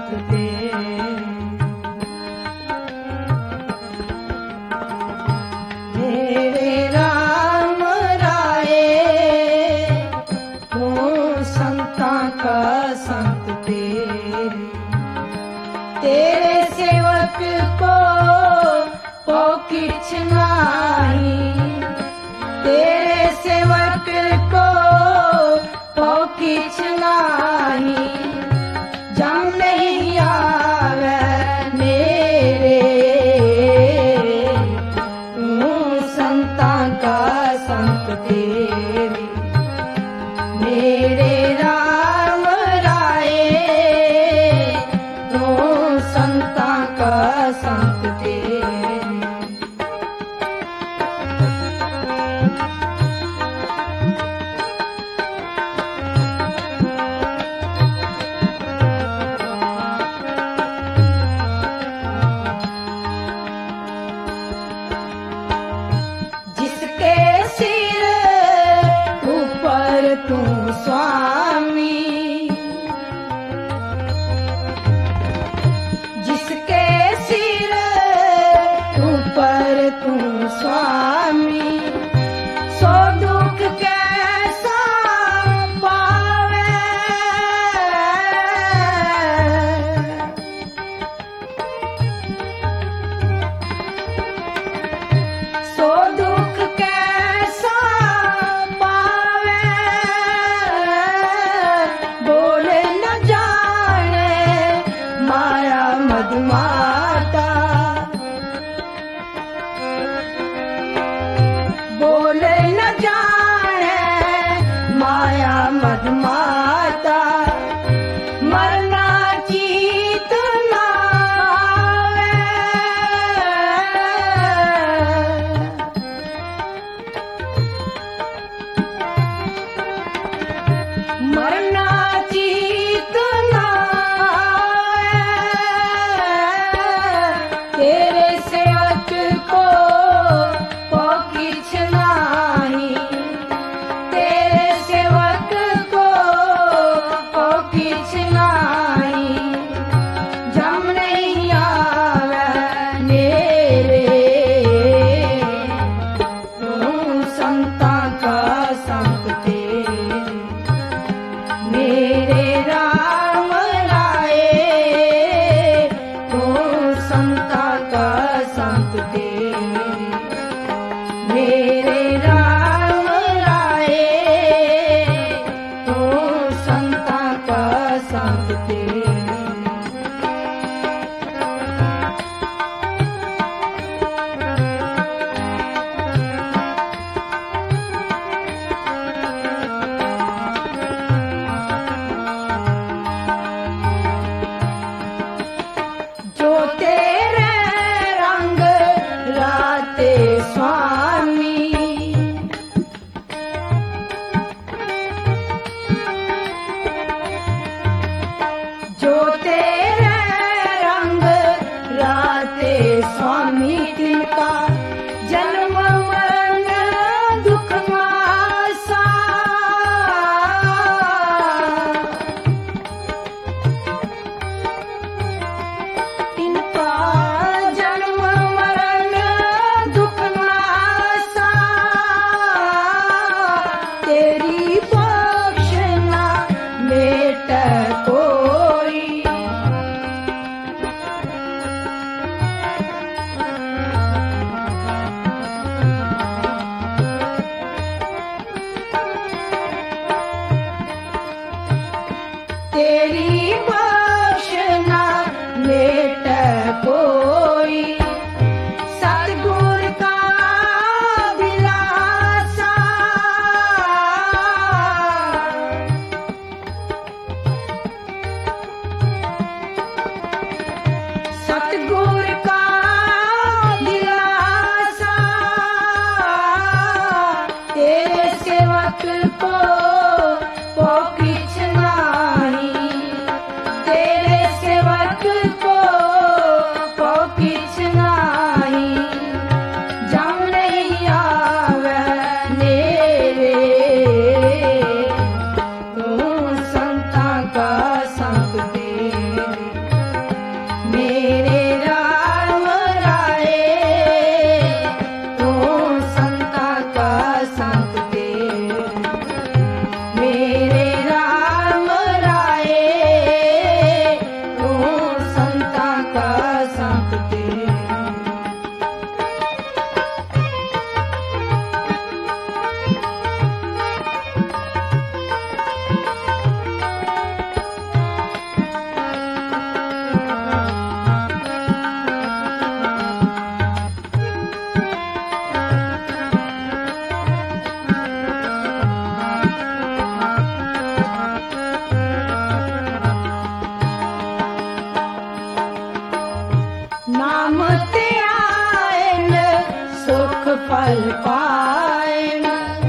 संत तेरे। मेरे राम राये तू संतां का संत तेरे। तेरे सेवक को किछ नाही, तेरे सेवक को किछ नाही। जम नहीं आवे मेरे तू संतां का संत तेरे। मेरे राम राये तू संतां का संत तेरे। तू स्वामी जिसके सिर ऊपर तू स्वामी, सो दुख कैसा पावे। सो दुख कैसा माता, बोले न जाने माया मद माता। मरना चीत न आवे, मरना चीत न तेरे सेवक को किछ नाही, तेरे सेवक को किछ नाही। जम नहीं आवे मेरे तू संतां का संत तेरे। मेरे राम राये तू संतां का संत तेरे। मेरे राम राये तू संतां का संत तेरे। जो तेरे रंग राते स्वामी, जो तेरे रंग राते स्वामी, तिनका जन्म मरण दुख मासा। तिनका जन्म मरण दुख फल पाएन।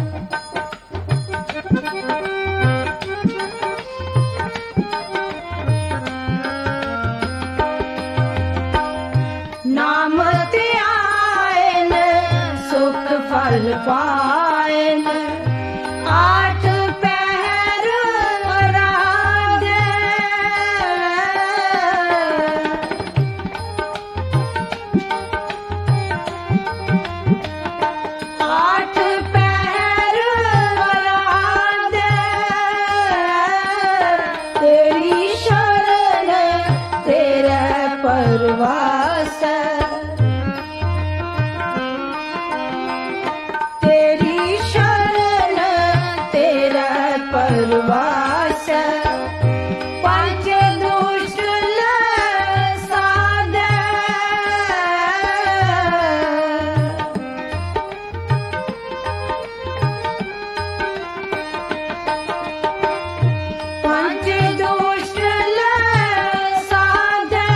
नाम त्यायन सुख फल पाएन। आठ पहर आराधे आठ पहर आराधे तेरी शरण तेरे परवास। तेरी शरण तेरा परवास। पंच दुष्ट साधे पंच दुष्ट साधे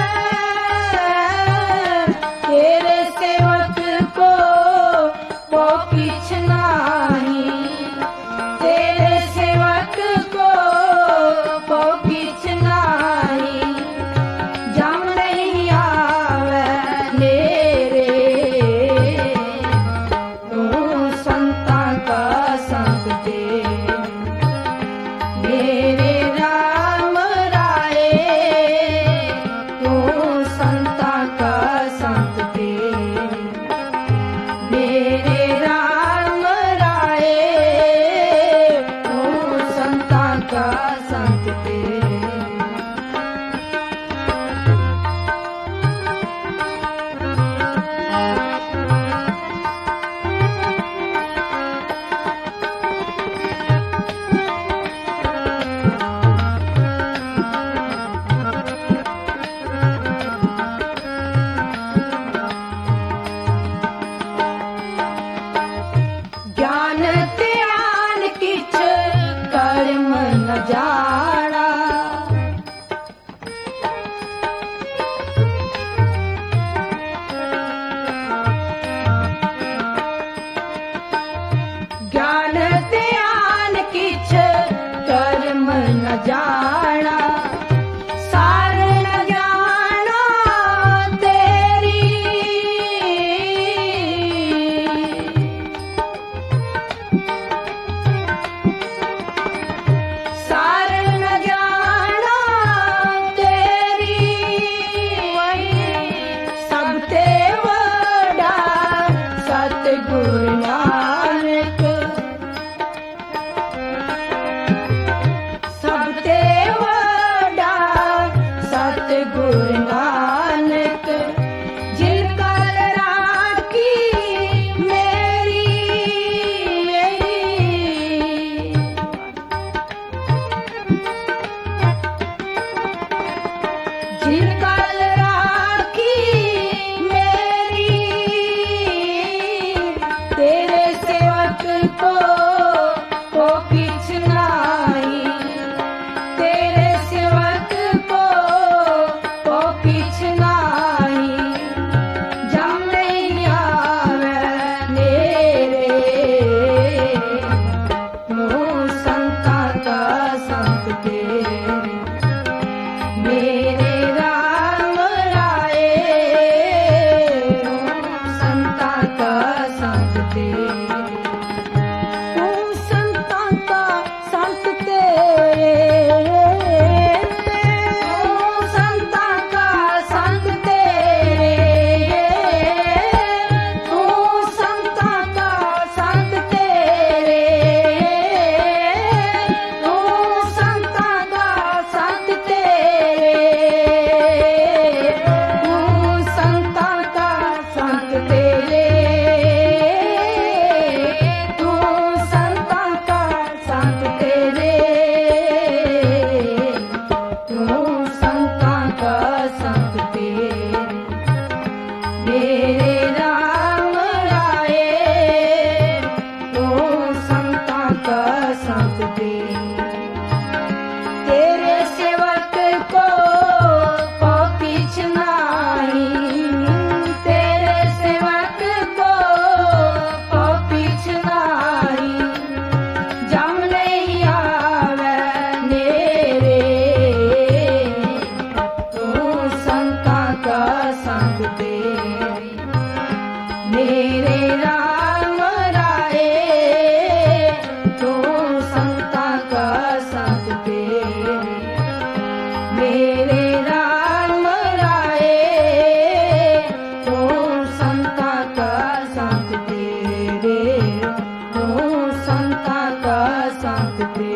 तेरे सेवक को वो किछ नाही। तेरे सेवक को वो किछ नाही। जम नहीं आवे नेरे तू संतां का संग दे। मेरे राम राय तू संतां का संग दे। मेरे राम राय तू संतां का संत दे। ज्ञान ध्यान किछ कर्म न जाना। ज्ञान ध्यान किछ कर्म न जाना। सार न जाना तेरी सार न जाना तेरी। सब ते वड़ा सतगुरु नानक। सब ते वड़ा सतगुरु नानक। जिन कल राखी मेरी जिन कल राखी मेरी मेरे राम राये, तू संता का संत तेरे, तू संता का संत तेरे।